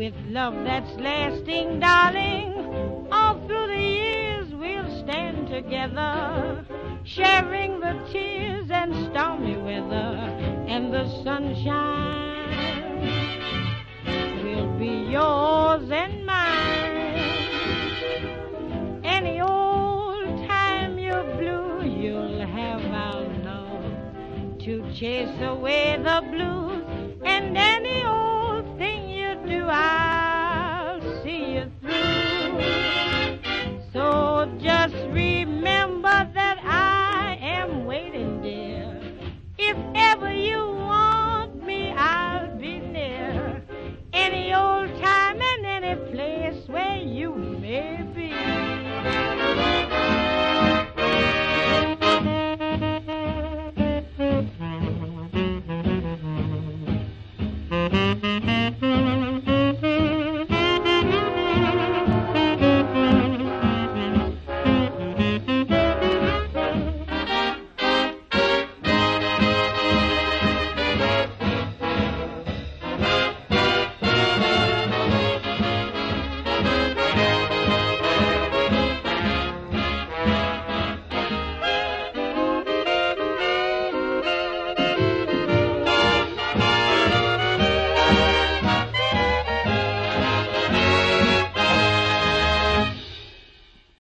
With love that's lasting, darling, all through the years we'll stand together, sharing the tears and stormy weather and the sunshine. Will be yours and mine. Any old time you're blue, you'll have our love to chase away the blues. And any old